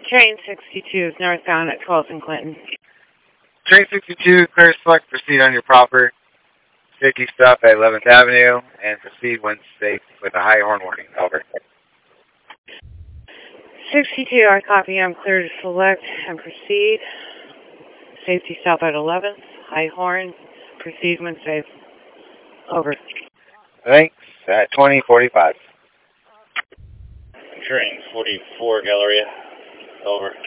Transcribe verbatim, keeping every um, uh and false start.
Train sixty-two is northbound at twelfth and Clinton. Train sixty-two, clear to select, proceed on your proper safety stop at eleventh Avenue, and proceed when safe with a high horn warning. Over. sixty-two, I copy. I'm clear to select and proceed. Safety stop at eleventh. High horn. Proceed when safe. Over. Thanks. At twenty forty-five. Train forty-four, Galleria. Over.